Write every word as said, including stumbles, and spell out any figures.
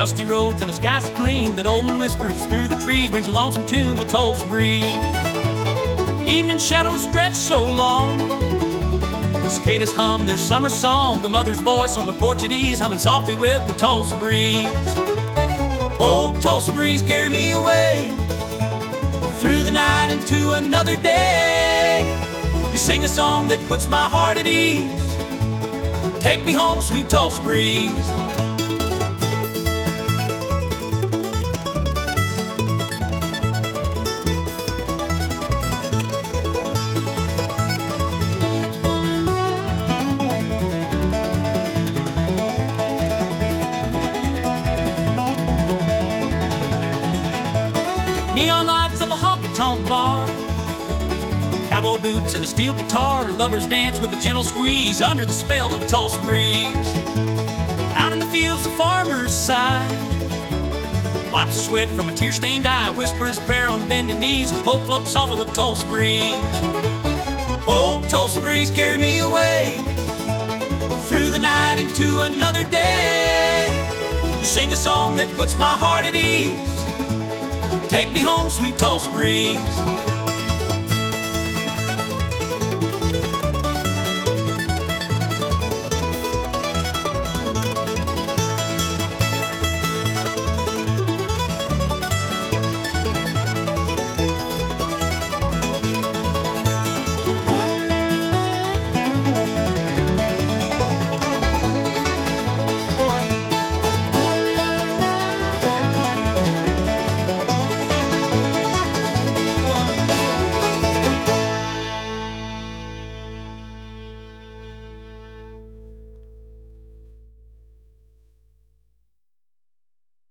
dusty roads and the skies so clean that old moon whispers through the trees, brings a lonesome tune of Tulsa breeze. Evening shadows stretch so long, the cicadas hum their summer song, the mother's voice on the Portuguese humming softly with the Tulsa breeze. Oh, Tulsa breeze, carry me away through the night into another day. You sing a song that puts my heart at ease. Take me home, sweet Tulsa breeze. Neon lights of a honky-tonk bar, cowboy boots and a steel guitar, lovers dance with a gentle squeeze under the spell of a Tulsa breeze. Out in the fields the farmers sigh, wipes the sweat from a tear-stained eye, whispers a prayer on bending knees, and hope floats off of the Tulsa breeze. Oh, Tulsa breeze, carry me away through the night into another day. Sing a song that puts my heart at ease. Take me home, sweet Tulsa breeze.